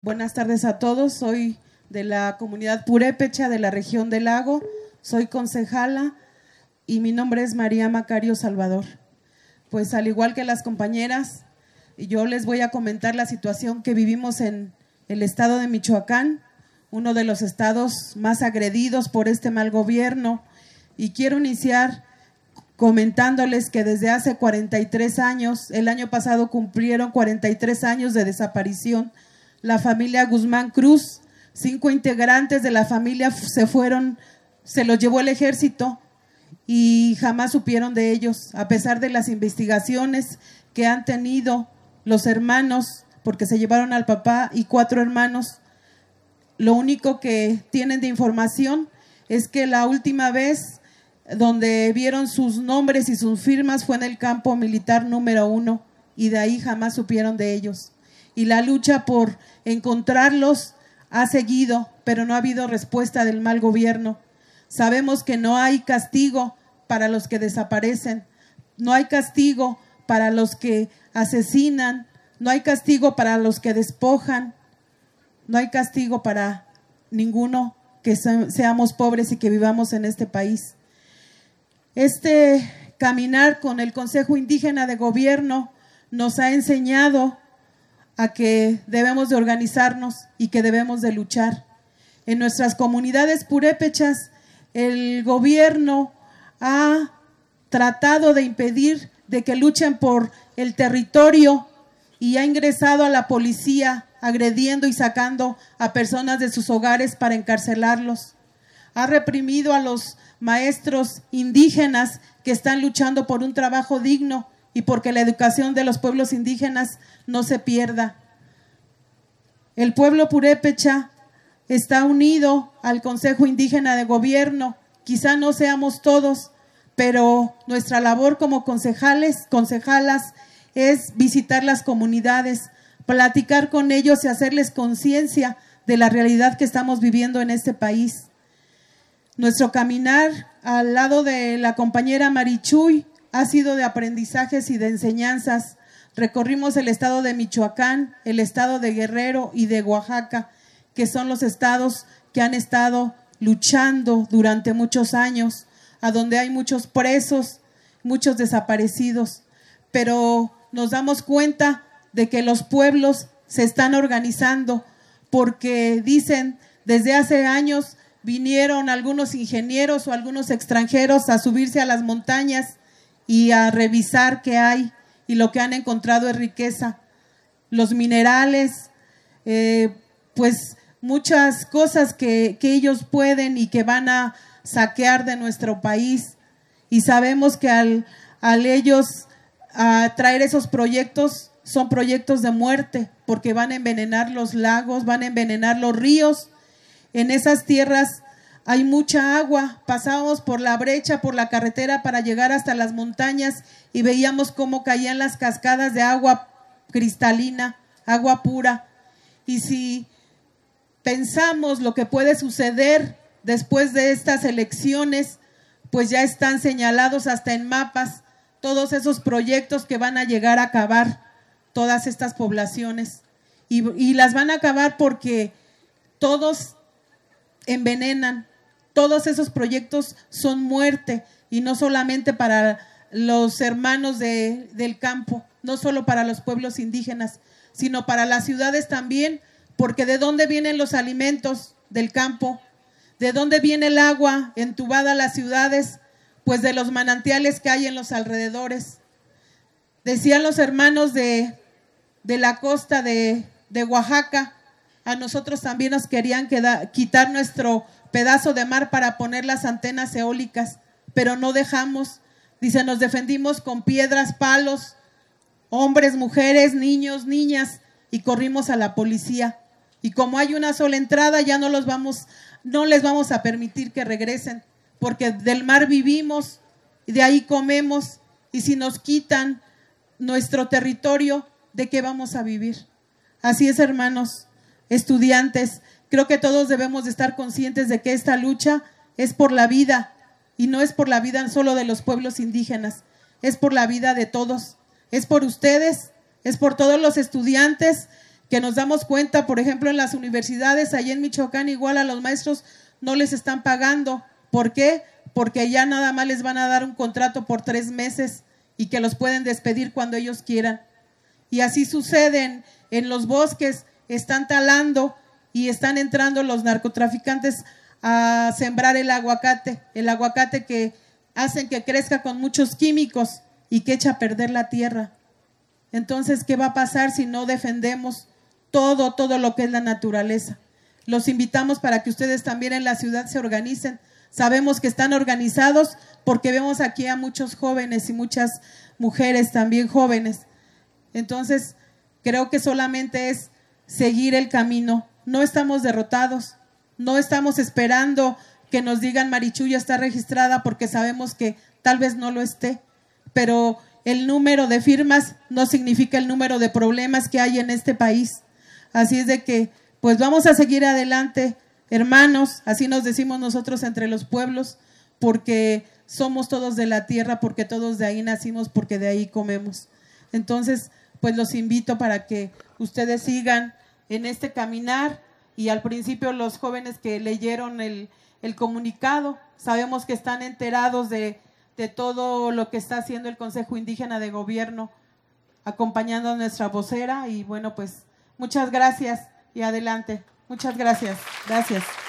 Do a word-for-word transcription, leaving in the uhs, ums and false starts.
Buenas tardes a todos, soy de la comunidad purépecha de la región del Lago, soy concejala y mi nombre es María Macario Salvador. Pues al igual que las compañeras, yo les voy a comentar la situación que vivimos en el estado de Michoacán, uno de los estados más agredidos por este mal gobierno, y quiero iniciar comentándoles que desde hace cuarenta y tres años, el año pasado cumplieron cuarenta y tres años de desaparición, la familia Guzmán Cruz, cinco integrantes de la familia se fueron, se los llevó el ejército y jamás supieron de ellos, a pesar de las investigaciones que han tenido los hermanos, porque se llevaron al papá y cuatro hermanos. Lo único que tienen de información es que la última vez donde vieron sus nombres y sus firmas fue en el campo militar número uno y de ahí jamás supieron de ellos. Y la lucha por encontrarlos ha seguido, pero no ha habido respuesta del mal gobierno. Sabemos que no hay castigo para los que desaparecen, no hay castigo para los que asesinan, no hay castigo para los que despojan, no hay castigo para ninguno que seamos pobres y que vivamos en este país. Este caminar con el Consejo Indígena de Gobierno nos ha enseñado a que debemos de organizarnos y que debemos de luchar. En nuestras comunidades purépechas, el gobierno ha tratado de impedir de que luchen por el territorio y ha ingresado a la policía agrediendo y sacando a personas de sus hogares para encarcelarlos. Ha reprimido a los maestros indígenas que están luchando por un trabajo digno y porque la educación de los pueblos indígenas no se pierda. El pueblo purépecha está unido al Consejo Indígena de Gobierno, quizá no seamos todos, pero nuestra labor como concejales, concejalas es visitar las comunidades, platicar con ellos y hacerles conciencia de la realidad que estamos viviendo en este país. Nuestro caminar al lado de la compañera Marichuy ha sido de aprendizajes y de enseñanzas. Recorrimos el estado de Michoacán, el estado de Guerrero y de Oaxaca, que son los estados que han estado luchando durante muchos años, a donde hay muchos presos, muchos desaparecidos, pero nos damos cuenta de que los pueblos se están organizando porque dicen desde hace años vinieron algunos ingenieros o algunos extranjeros a subirse a las montañas y a revisar qué hay, y lo que han encontrado es riqueza, los minerales, eh, pues muchas cosas que, que ellos pueden y que van a saquear de nuestro país, y sabemos que al, al ellos a traer esos proyectos, son proyectos de muerte, porque van a envenenar los lagos, van a envenenar los ríos. En esas tierras hay mucha agua, pasábamos por la brecha, por la carretera para llegar hasta las montañas y veíamos cómo caían las cascadas de agua cristalina, agua pura. Y si pensamos lo que puede suceder después de estas elecciones, pues ya están señalados hasta en mapas todos esos proyectos que van a llegar a acabar todas estas poblaciones. Y, y las van a acabar porque todos envenenan. Todos esos proyectos son muerte, y no solamente para los hermanos de, del campo, no solo para los pueblos indígenas, sino para las ciudades también, porque ¿de dónde vienen los alimentos del campo? ¿De dónde viene el agua entubada a las ciudades? Pues de los manantiales que hay en los alrededores. Decían los hermanos de, de la costa de, de Oaxaca, a nosotros también nos querían quedar, quitar nuestro pedazo de mar para poner las antenas eólicas, pero no dejamos. Dice, nos defendimos con piedras, palos, hombres, mujeres, niños, niñas, y corrimos a la policía. Y como hay una sola entrada, ya no los vamos, no les vamos a permitir que regresen, porque del mar vivimos y de ahí comemos, y si nos quitan nuestro territorio, ¿de qué vamos a vivir? Así es, hermanos, estudiantes, creo que todos debemos de estar conscientes de que esta lucha es por la vida, y no es por la vida solo de los pueblos indígenas, es por la vida de todos, es por ustedes, es por todos los estudiantes que nos damos cuenta, por ejemplo, en las universidades, allá en Michoacán, igual a los maestros no les están pagando. ¿Por qué? Porque ya nada más les van a dar un contrato por tres meses y que los pueden despedir cuando ellos quieran. Y así sucede en, en los bosques, están talando y están entrando los narcotraficantes a sembrar el aguacate, el aguacate que hacen que crezca con muchos químicos y que echa a perder la tierra. Entonces, ¿qué va a pasar si no defendemos todo, todo lo que es la naturaleza? Los invitamos para que ustedes también en la ciudad se organicen. Sabemos que están organizados porque vemos aquí a muchos jóvenes y muchas mujeres también jóvenes. Entonces, creo que solamente es seguir el camino. No estamos derrotados, no estamos esperando que nos digan Marichuy ya está registrada, porque sabemos que tal vez no lo esté, pero el número de firmas no significa el número de problemas que hay en este país. Así es de que, pues vamos a seguir adelante, hermanos, así nos decimos nosotros entre los pueblos, porque somos todos de la tierra, porque todos de ahí nacimos, porque de ahí comemos. Entonces, pues los invito para que ustedes sigan en este caminar. Y al principio los jóvenes que leyeron el, el comunicado, sabemos que están enterados de, de todo lo que está haciendo el Consejo Indígena de Gobierno, acompañando a nuestra vocera. Y bueno, pues muchas gracias y adelante. Muchas gracias. Gracias.